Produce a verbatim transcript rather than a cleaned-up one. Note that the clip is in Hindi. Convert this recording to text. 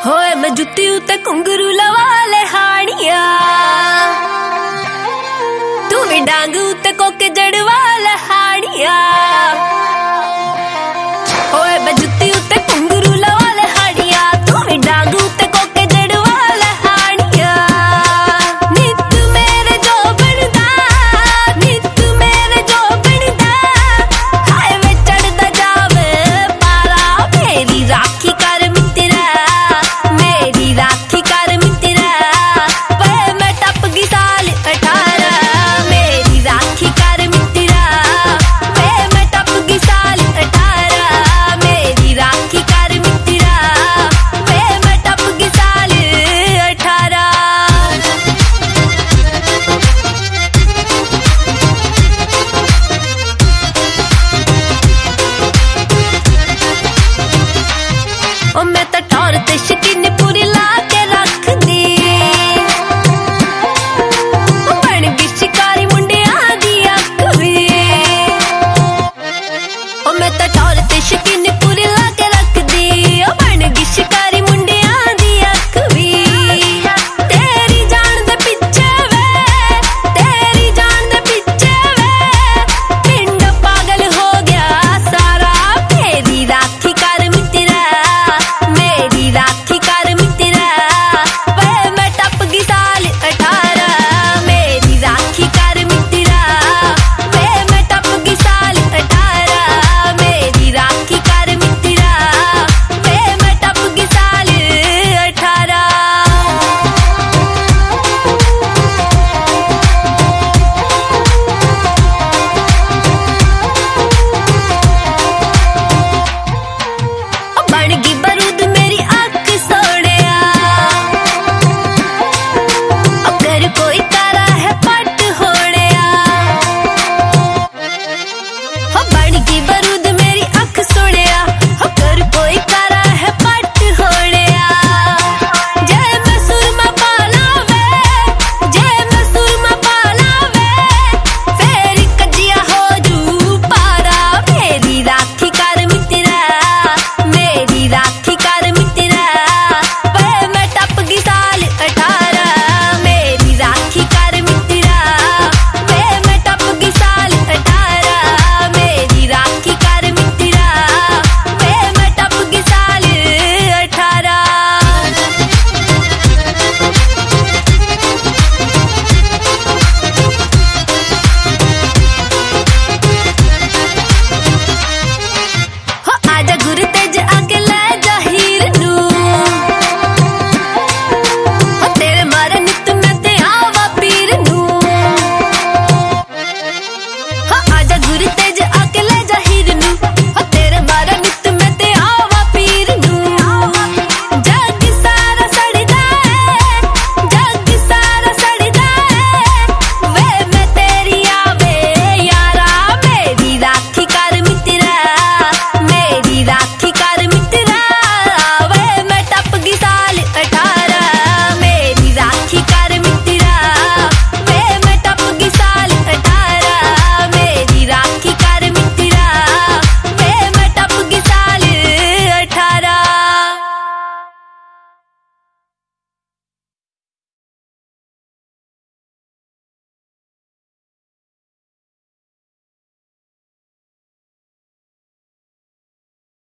होए मैं जुत्ती उते घुंगरू लवा ले हानिया, तू भी डांग उते कोके जड़वा ले हानिया। होए मैं जुत्ती उते घुंगरू लवा ले हानिया, तू भी डांग उते कोके जड़वा ले हानिया। नित मेरे जो बनदा, नित मेरे जो बनदा, हाय वे चढ़दा जावे पारा, मेरी राखी कर मित्रा, मेरी राखी कर मित्रा। वे मैं टप गई साल अठारह, मेरी राखी कर मित्रा, वे मैं टप गई साल अठारह, मेरी राखी कर मित्रा, वे मैं टप गई साल अठारह। ओ मैं तो टौर ते शकीन पूरी ला के रख दी, ओ बन गई शिकारी मुंडिया दी अख वी। ओ मैं तो टौर ते शकीन पूरी ला के रख दी, ओ बन गई शिकारी मुंडिया दी अख वी। तेरी जान दे पिछे वे, तेरी जान दे पिछे वे, पिंड पागल हो गया सारा, मेरी राखी कर मित्रा, मेरी राखी कर मित्रा। वे मैं टप गई साल अठारह, मेरी राखी कर मित्रा, वे मैं टप गई साल अठारह, मेरी राखी कर मित्रा, वे मैं टप गई साल अठारह। बन गई